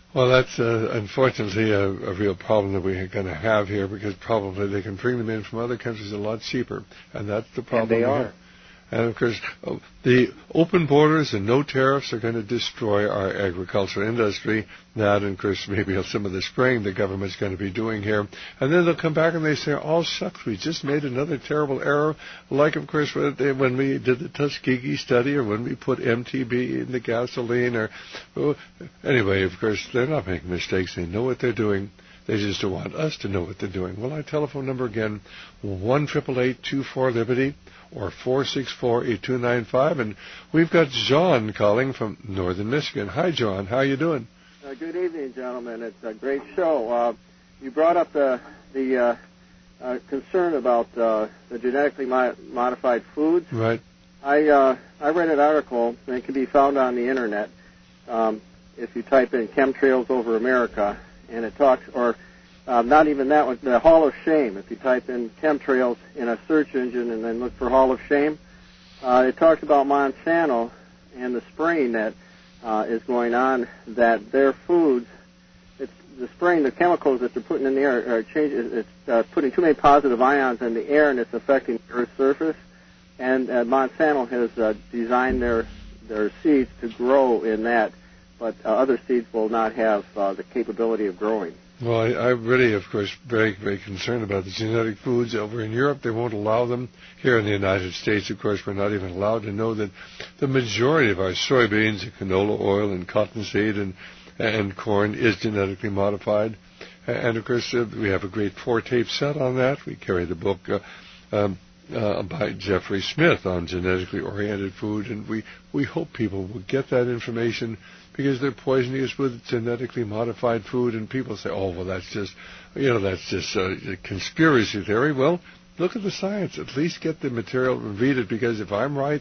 Well, that's uh, unfortunately a, a real problem that we're going to have here, because probably they can bring them in from other countries a lot cheaper, and that's the problem. And they we are. have. And, of course, the open borders and no tariffs are going to destroy our agricultural industry. That, and, of course, maybe some of the spraying the government's going to be doing here. And then they'll come back and they say, oh, shucks, we just made another terrible error, like, of course, when we did the Tuskegee study, or when we put M T B in the gasoline. Or oh, anyway, of course, they're not making mistakes. They know what they're doing. They just don't want us to know what they're doing. Well, our telephone number again, one eight eight eight, two four, Liberty, or four six four, eight two nine five. And we've got John calling from northern Michigan. Hi, John. How are you doing? Uh, good evening, gentlemen. It's a great show. Uh, you brought up the the uh, uh, concern about uh, the genetically mo- modified foods. Right. I uh, I read an article, and it can be found on the internet. Um, if you type in chemtrails over America, and it talks, or uh, not even that one, the Hall of Shame. If you type in chemtrails in a search engine and then look for Hall of Shame, uh, it talks about Monsanto and the spraying that uh, is going on, that their foods, it's the spraying, the chemicals that they're putting in the air are changing, it's uh, putting too many positive ions in the air, and it's affecting the Earth's surface. And uh, Monsanto has uh, designed their their seeds to grow in that, but uh, other seeds will not have uh, the capability of growing. Well, I, I'm really, of course, very, very concerned about the genetic foods over in Europe. They won't allow them. Here in the United States, of course, we're not even allowed to know that the majority of our soybeans and canola oil and cottonseed and and corn is genetically modified. And, of course, uh, we have a great four-tape set on that. We carry the book uh, um, uh, by Jeffrey Smith on genetically oriented food, and we, we hope people will get that information, because they're poisoning us with genetically modified food, and people say, oh, well, that's just, you know, that's just uh, a conspiracy theory. Well, look at the science. At least get the material and read it, because if I'm right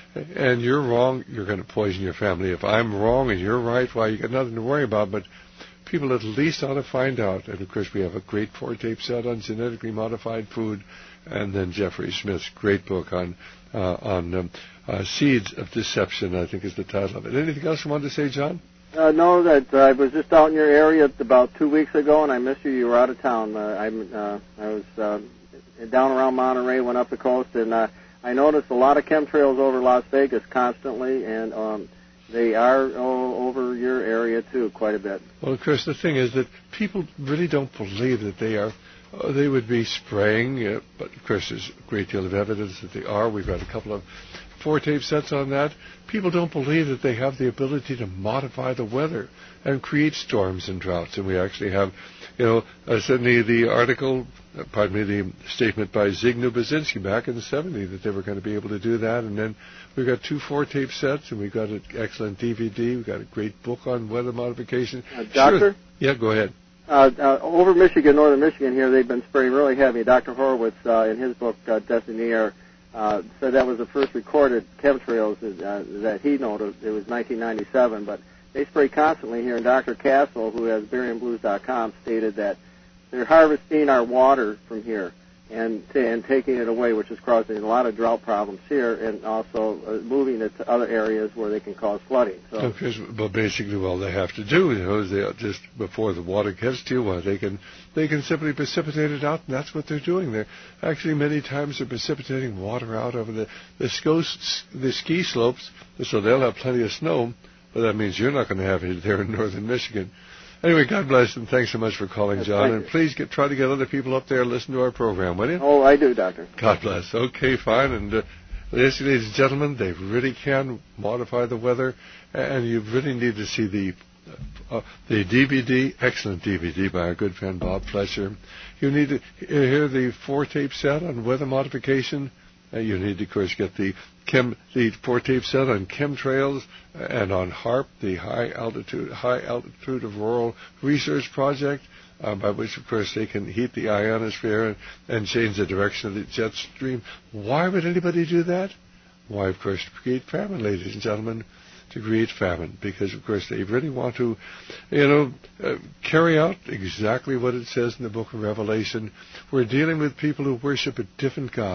and you're wrong, you're going to poison your family. If I'm wrong and you're right, well, you got nothing to worry about. But people at least ought to find out. And, of course, we have a great four-tape set on genetically modified food, and then Jeffrey Smith's great book on uh, on um, uh, Seeds of Deception, I think is the title of it. Anything else you wanted to say, John? Uh, no, that uh, I was just out in your area about two weeks ago, and I missed you. You were out of town. Uh, I, uh, I was uh, down around Monterey, went up the coast, and uh, I noticed a lot of chemtrails over Las Vegas constantly, and um, they are oh, over your area, too, quite a bit. Well, of course, the thing is that people really don't believe that they are Uh, they would be spraying, uh, but of course there's a great deal of evidence that they are. We've got a couple of four-tape sets on that. People don't believe that they have the ability to modify the weather and create storms and droughts. And we actually have, you know, uh, certainly the article, uh, pardon me, the statement by Zygmunt Brzezinski back in the seventies that they were going to be able to do that. And then we've got two four-tape sets, and we've got an excellent D V D. We've got a great book on weather modification. Uh, doctor? Sure. Yeah, go ahead. Uh, uh, over Michigan, northern Michigan here, they've been spraying really heavy. Doctor Horowitz, uh, in his book, uh, Destiny Air, uh, said that was the first recorded chemtrails uh, that he noted. It was nineteen ninety-seven, but they spray constantly here. And Doctor Castle, who has barium blues dot com, stated that they're harvesting our water from here and t- and taking it away, which is causing a lot of drought problems here, and also uh, moving it to other areas where they can cause flooding. So, okay, well, basically, all they have to do, you know, is they just before the water gets to you, well, they can they can simply precipitate it out, and that's what they're doing. They're actually many times they're precipitating water out over the the, sco- the ski slopes, so they'll have plenty of snow, but that means you're not going to have it there in northern Michigan. Anyway, God bless, and thanks so much for calling, yes, John. And please get, try to get other people up there and listen to our program, will you? Oh, I do, Doctor. God bless. Okay, fine. And uh, ladies and gentlemen, they really can modify the weather, and you really need to see the uh, the D V D, excellent D V D by our good friend Bob Fletcher. You need to hear the four-tape set on weather modification. Uh, you need to, of course, get the chem, the four-tape set on chemtrails and on HAARP, the High Altitude High Altitude Auroral Research Project, uh, by which, of course, they can heat the ionosphere and, and change the direction of the jet stream. Why would anybody do that? Why, of course, to create famine, ladies and gentlemen, to create famine, because, of course, they really want to, you know, uh, carry out exactly what it says in the book of Revelation. We're dealing with people who worship a different God.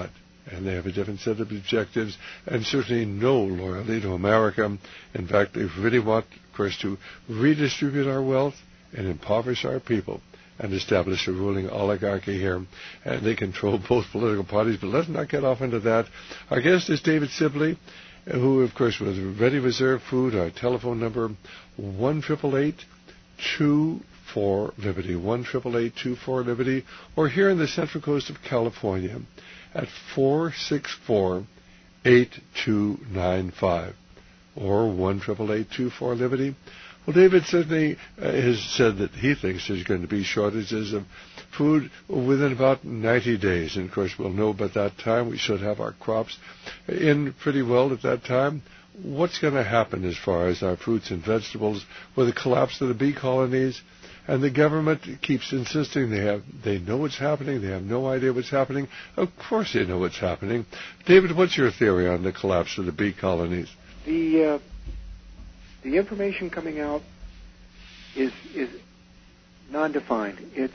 and they have a different set of objectives, and certainly no loyalty to America. In fact, they really want, of course, to redistribute our wealth and impoverish our people and establish a ruling oligarchy here. And they control both political parties, but let's not get off into that. Our guest is David Sibley, who, of course, was Ready Reserve Food. Our telephone number, one eight eight eight, two four, Liberty, one eight eight eight, two four, Liberty, or here in the Central Coast of California at four six four, eight two nine five, or one eight eight eight, two four, Liberty. Well, David certainly uh, has said that he thinks there's going to be shortages of food within about ninety days. And, of course, we'll know by that time. We should have our crops in pretty well at that time. What's going to happen as far as our fruits and vegetables with the collapse of the bee colonies? And the government keeps insisting they have, they know what's happening. They have no idea what's happening. Of course they know what's happening. David, what's your theory on the collapse of the bee colonies? The... Uh The information coming out is is non-defined. It's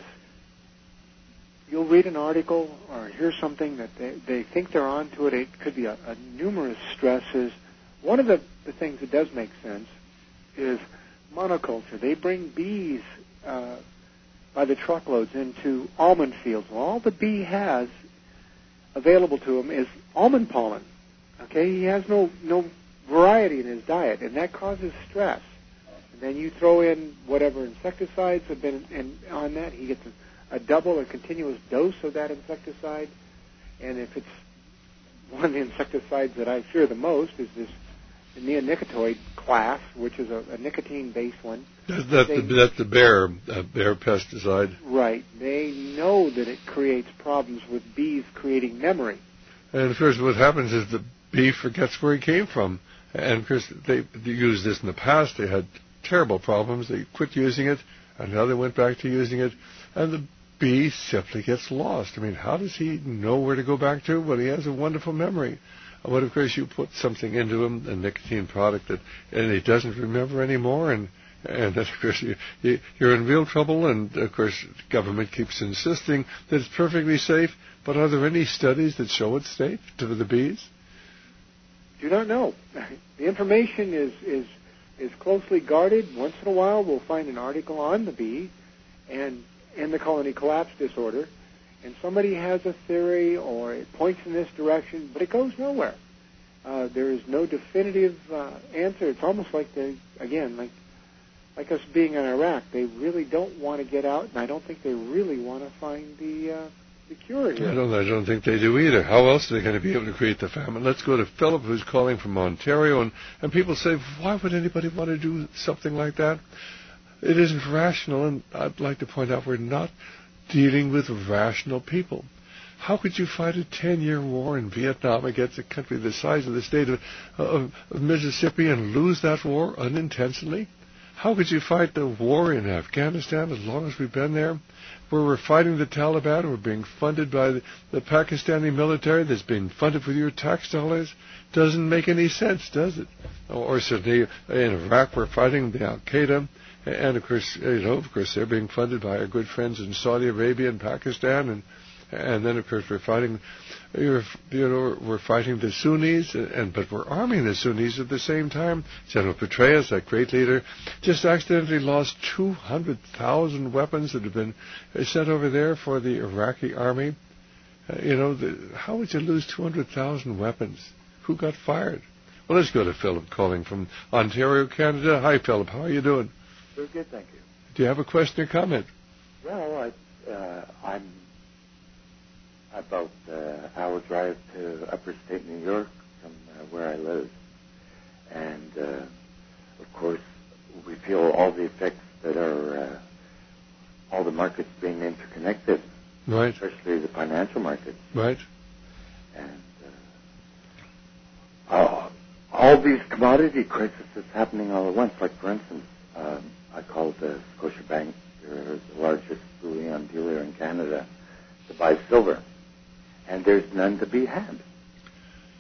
you'll read an article or hear something that they, they think they're on to it. It could be a, a numerous stresses. One of the, the things that does make sense is monoculture. They bring bees uh, by the truckloads into almond fields. Well, all the bee has available to him is almond pollen. Okay, he has no no variety in his diet, and that causes stress. And then you throw in whatever insecticides have been in, on that. He gets a, a double, a continuous dose of that insecticide. And if it's one of the insecticides that I fear the most is this the neonicotinoid class, which is a, a nicotine-based one. That's, that's, they, the, that's the bear, uh, bear pesticide. Right. They know that it creates problems with bees creating memory. And, of course, what happens is the bee forgets where he came from. And, of course, they, they used this in the past. They had terrible problems. They quit using it, and now they went back to using it. And the bee simply gets lost. I mean, how does he know where to go back to? Well, he has a wonderful memory. But, of course, you put something into him, a nicotine product, that, and he doesn't remember anymore. And, and then, of course, you, you, you're in real trouble. And, of course, the government keeps insisting that it's perfectly safe. But are there any studies that show it's safe to the bees? Do not know. The information is, is is closely guarded. Once in a while, we'll find an article on the bee and and the colony collapse disorder, and somebody has a theory or it points in this direction, but it goes nowhere. Uh, there is no definitive uh, answer. It's almost like they, again, like like us being in Iraq. They really don't want to get out, and I don't think they really want to find the. Uh, The cure here. I don't, I don't think they do either. How else are they going to be able to create the famine? Let's go to Philip, who's calling from Ontario. And, and people say, why would anybody want to do something like that? It isn't rational, and I'd like to point out we're not dealing with rational people. How could you fight a ten-year war in Vietnam against a country the size of the state of, of, of Mississippi and lose that war unintentionally? How could you fight the war in Afghanistan as long as we've been there, where we're fighting the Taliban, we're being funded by the, the Pakistani military that's being funded with your tax dollars? Doesn't make any sense, does it? Or, or certainly in Iraq, we're fighting the Al-Qaeda, and of course, you know, of course, they're being funded by our good friends in Saudi Arabia and Pakistan, and and then of course we're fighting, you know, we're fighting the Sunnis, and but we're arming the Sunnis at the same time. General Petraeus, that great leader, just accidentally lost two hundred thousand weapons that have been sent over there for the Iraqi army. Uh, you know, the, how would you lose two hundred thousand weapons? Who got fired? Well, let's go to Philip calling from Ontario, Canada. Hi, Philip. How are you doing? Very good, thank you. Do you have a question or comment? Well, I, uh, I'm about an uh, hour drive to upper state New York from uh, where I live. And, uh, of course, we feel all the effects that are, uh, all the markets being interconnected. Right. Especially the financial markets. Right. And uh, all, all these commodity crises happening all at once. Like, for instance, um, I called the Scotiabank, the largest bullion dealer in Canada, to buy silver. And there's none to be had.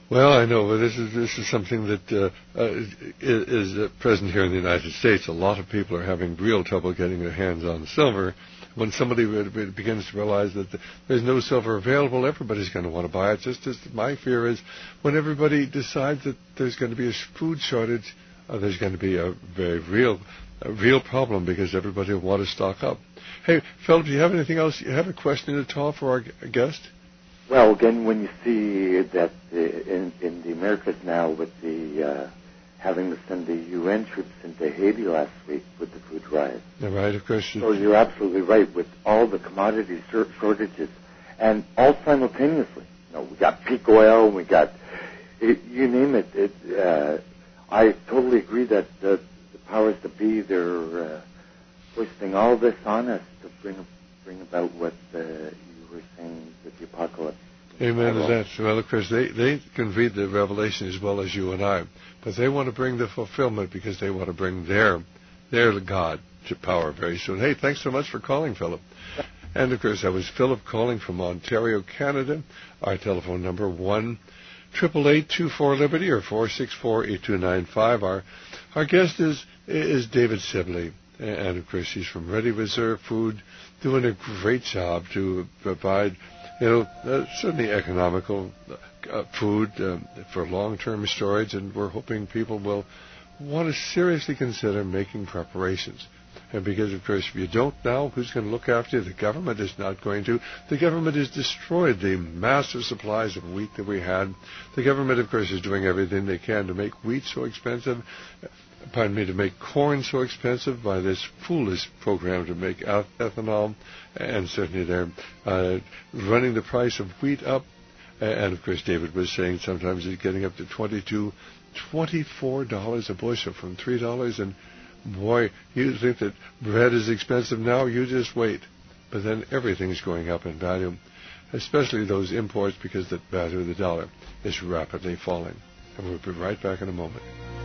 Well, I know, but this is this is something that uh, uh, is, is uh, present here in the United States. A lot of people are having real trouble getting their hands on silver. When somebody begins to realize that there's no silver available, everybody's going to want to buy it. Just as my fear is, when everybody decides that there's going to be a food shortage, uh, there's going to be a very real, a real problem because everybody will want to stock up. Hey, Philip, do you have anything else? You have a question at all for our guest? Well, again, when you see that the, in, in the Americas now with the uh, having to send the U N troops into Haiti last week with the food drive. Yeah, right, of course. So you're absolutely right with all the commodity shortages, and all simultaneously. You know, we got peak oil, we got it, you name it. it uh, I totally agree that the, the powers that be, they're uh, foisting all this on us to bring bring about what uh, you were saying with the apocalypse. Amen to that. Well, of course, they, they can read the Revelation as well as you and I, but they want to bring the fulfillment because they want to bring their their God to power very soon. Hey, thanks so much for calling, Philip. And, of course, that was Philip calling from Ontario, Canada. Our telephone number, one eight eight eight, two four, Liberty or four six four, eight two nine five. Our, our guest is, is David Sibley. And, of course, he's from Ready Reserve Food, doing a great job to provide, you know, uh, certainly economical uh, food um, for long-term storage, and we're hoping people will want to seriously consider making preparations. And because, of course, if you don't now, who's going to look after you? The government is not going to. The government has destroyed the massive supplies of wheat that we had. The government, of course, is doing everything they can to make wheat so expensive. Pardon me, to make corn so expensive by this foolish program to make ethanol, and certainly they're uh, running the price of wheat up. And, of course, David was saying sometimes it's getting up to twenty-two, twenty-four dollars a bushel from three dollars. And, boy, you think that bread is expensive now, you just wait. But then everything's going up in value, especially those imports, because the value of the dollar is rapidly falling. And we'll be right back in a moment.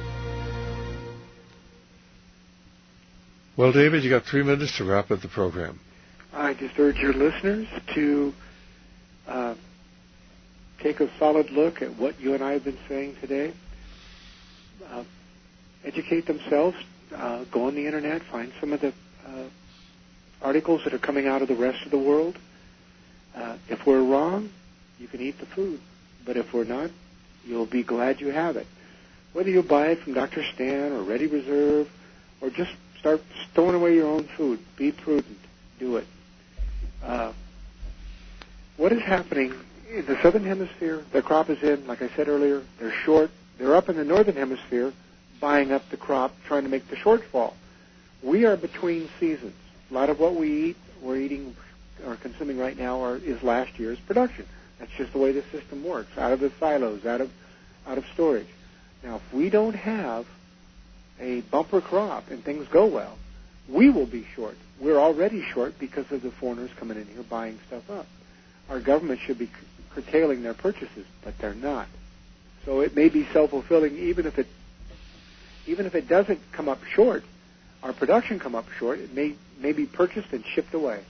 Well, David, you got three minutes to wrap up the program. I just urge your listeners to uh, take a solid look at what you and I have been saying today. Uh, educate themselves. Uh, go on the Internet. Find some of the uh, articles that are coming out of the rest of the world. Uh, if we're wrong, you can eat the food. But if we're not, you'll be glad you have it. Whether you buy it from Doctor Stan or Ready Reserve or just start throwing away your own food. Be prudent. Do it. Uh, what is happening in the southern hemisphere? Their crop is in. Like I said earlier, they're short. They're up in the northern hemisphere buying up the crop, trying to make the shortfall. We are between seasons. A lot of what we eat, we're eating or consuming right now are, is last year's production. That's just the way the system works, out of the silos, out of out of storage. Now, if we don't have a bumper crop and things go well, we will be short. We're already short because of the foreigners coming in here buying stuff up. Our government should be curtailing their purchases, but they're not. So it may be self-fulfilling even if it even if it doesn't come up short, our production come up short, it may, may be purchased and shipped away.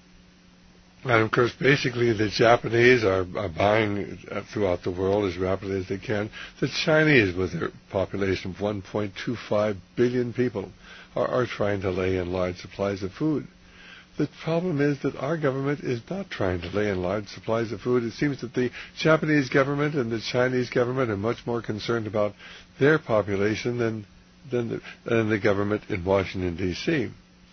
And, of course, basically the Japanese are, are buying throughout the world as rapidly as they can. The Chinese, with their population of one point two five billion people, are, are trying to lay in large supplies of food. The problem is that our government is not trying to lay in large supplies of food. It seems that the Japanese government and the Chinese government are much more concerned about their population than than the, than the government in Washington, D C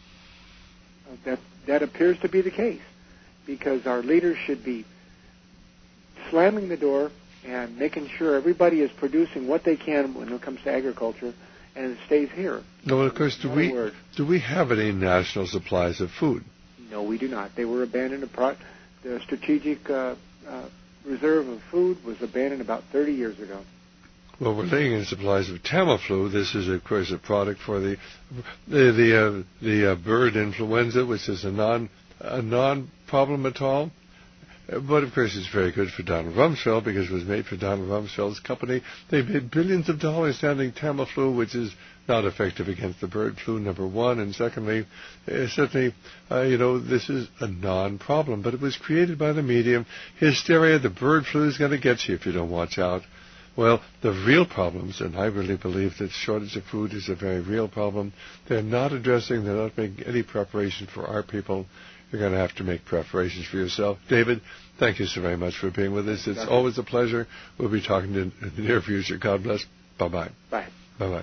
Uh, that, that appears to be the case, because our leaders should be slamming the door and making sure everybody is producing what they can when it comes to agriculture, and it stays here. No, of course, do we do we have any national supplies of food? No, we do not. They were abandoned. The strategic uh, uh, reserve of food was abandoned about thirty years ago. Well, we're laying in supplies of Tamiflu. This is, of course, a product for the the the, uh, the uh, bird influenza, which is a non a non problem at all. But, of course, it's very good for Donald Rumsfeld because it was made for Donald Rumsfeld's company. They made billions of dollars selling Tamiflu, which is not effective against the bird flu, number one. And secondly, uh, certainly, uh, you know, this is a non-problem. But it was created by the media. Hysteria, the bird flu is going to get you if you don't watch out. Well, the real problems, and I really believe that shortage of food is a very real problem, they're not addressing, they're not making any preparation for our people. You're going to have to make preparations for yourself. David, thank you so very much for being with us. It's Doctor always a pleasure. We'll be talking in the near future. God bless. Bye-bye. Bye. Bye-bye.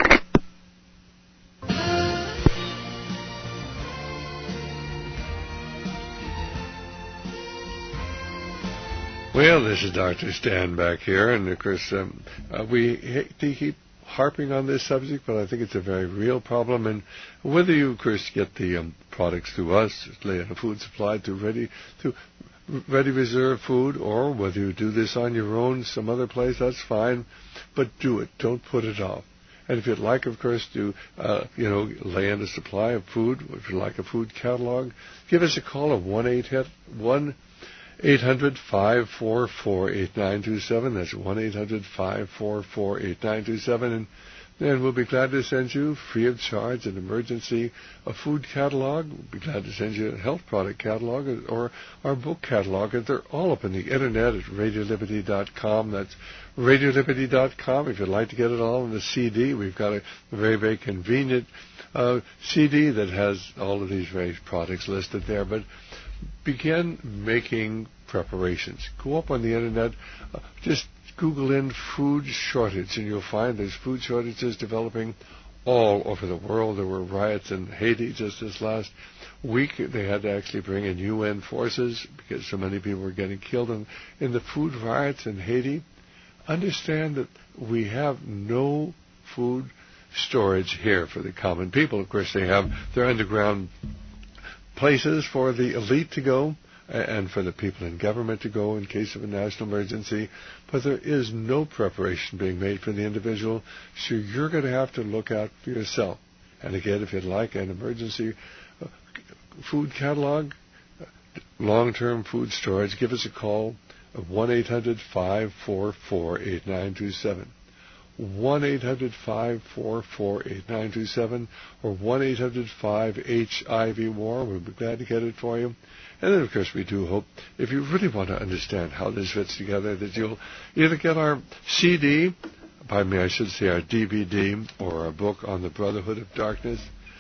Well, this is Doctor Stan back here, and of course, um, uh, we hate to keep harping on this subject, but I think it's a very real problem. And whether you, of course, get the um, products through us, Leanna Food Supply, to ready to ready reserve food, or whether you do this on your own some other place, that's fine. But do it. Don't put it off. And if you'd like, of course, to uh, you know lay in a supply of food, if you'd like a food catalog, give us a call at one eight hundred five four four eight nine two seven. That's one eight hundred five four four eight nine two seven. And then we'll be glad to send you, free of charge, an emergency, a food catalog. We'll be glad to send you a health product catalog or our book catalog. And they're all up on the internet at radio liberty dot com. That's radio liberty dot com. If you'd like to get it all in the C D, we've got a very, very convenient uh, C D that has all of these various products listed there. But begin making preparations. Go up on the internet, uh, just Google in food shortage, and you'll find there's food shortages developing all over the world. There were riots in Haiti just this last week. They had to actually bring in U N forces because so many people were getting killed in, in the food riots in Haiti. Understand that we have no food storage here for the common people. Of course, they have their underground places for the elite to go and for the people in government to go in case of a national emergency, but there is no preparation being made for the individual, so you're going to have to look out for yourself. And again, if you'd like an emergency uh, food catalog, uh, long-term food storage, give us a call at one eight hundred five four four eight nine two seven. one eight hundred five four four eight nine two seven or one eight hundred five H I V war. We'll be glad to get it for you. And then, of course, we do hope, if you really want to understand how this fits together, that you'll either get our C D, pardon me, I should say our D V D, or our book on the Brotherhood of Darkness,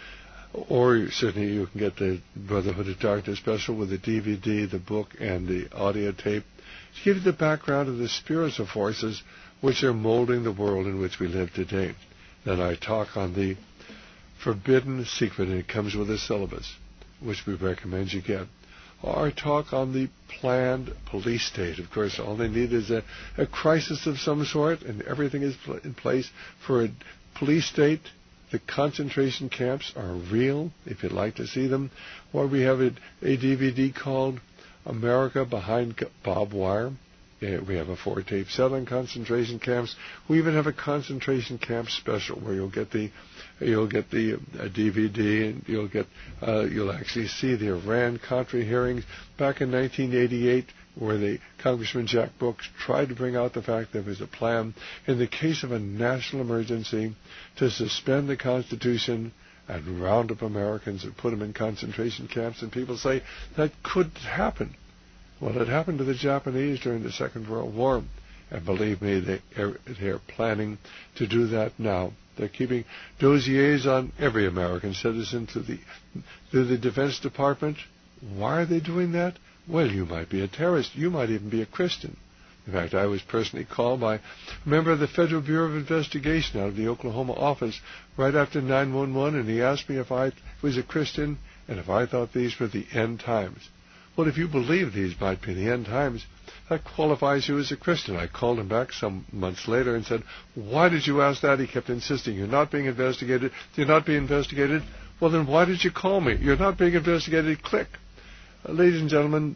or certainly you can get the Brotherhood of Darkness special with the D V D, the book, and the audio tape to give you the background of the spiritual forces which are molding the world in which we live today. Then I talk on the Forbidden Secret, and it comes with a syllabus, which we recommend you get. Or talk on the planned police state. Of course, all they need is a, a crisis of some sort, and everything is pl- in place for a police state. The concentration camps are real, if you'd like to see them. Or we have a, a D V D called America Behind Barbed Wire. We have a four-tape set on concentration camps. We even have a concentration camp special where you'll get the you'll get the uh, D V D, and you'll get uh, you'll actually see the Iran-Contra hearings back in nineteen eighty-eight, where the Congressman Jack Brooks tried to bring out the fact there was a plan in the case of a national emergency to suspend the Constitution and round up Americans and put them in concentration camps. And people say that could happen. Well, it happened to the Japanese during the Second World War, and believe me, they are, they're planning to do that now. They're keeping dossiers on every American citizen through the, through the Defense Department. Why are they doing that? Well, you might be a terrorist. You might even be a Christian. In fact, I was personally called by a member of the Federal Bureau of Investigation out of the Oklahoma office right after nine one one, and he asked me if I was a Christian and if I thought these were the end times. Well, if you believe these might be the end times, that qualifies you as a Christian. I called him back some months later and said, why did you ask that? He kept insisting, you're not being investigated. You're not being investigated. Well, then why did you call me? You're not being investigated. Click. Uh, ladies and gentlemen,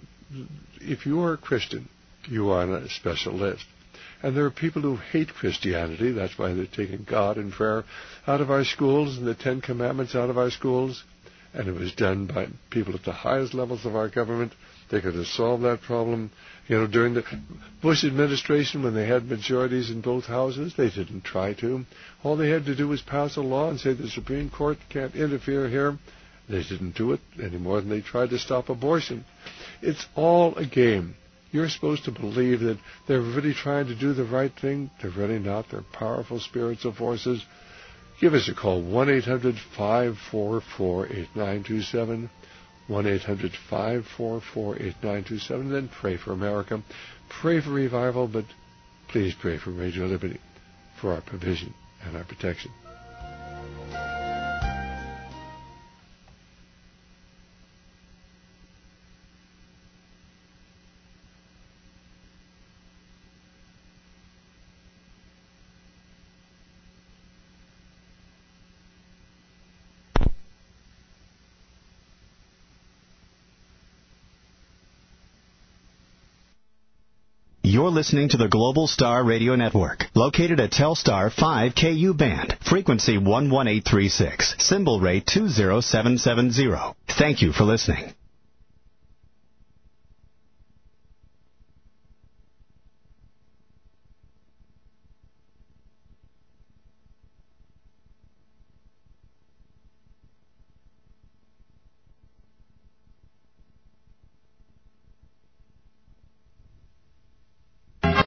if you are a Christian, you are on a special list. And there are people who hate Christianity. That's why they're taking God and prayer out of our schools and the Ten Commandments out of our schools. And it was done by people at the highest levels of our government. They could have solved that problem. You know, during the Bush administration, when they had majorities in both houses, they didn't try to. All they had to do was pass a law and say the Supreme Court can't interfere here. They didn't do it any more than they tried to stop abortion. It's all a game. you're supposed to believe that they're really trying to do the right thing. They're really not. They're powerful spiritual forces. Give us a call, one eight hundred five four four eight nine two seven, one eight hundred five four four eight nine two seven. Then pray for America. Pray for revival, but please pray for Radio Liberty, for our provision and our protection. You're listening to the Global Star Radio Network, located at Telstar five K U band, frequency one one eight three six, symbol rate two zero seven seven zero. Thank you for listening.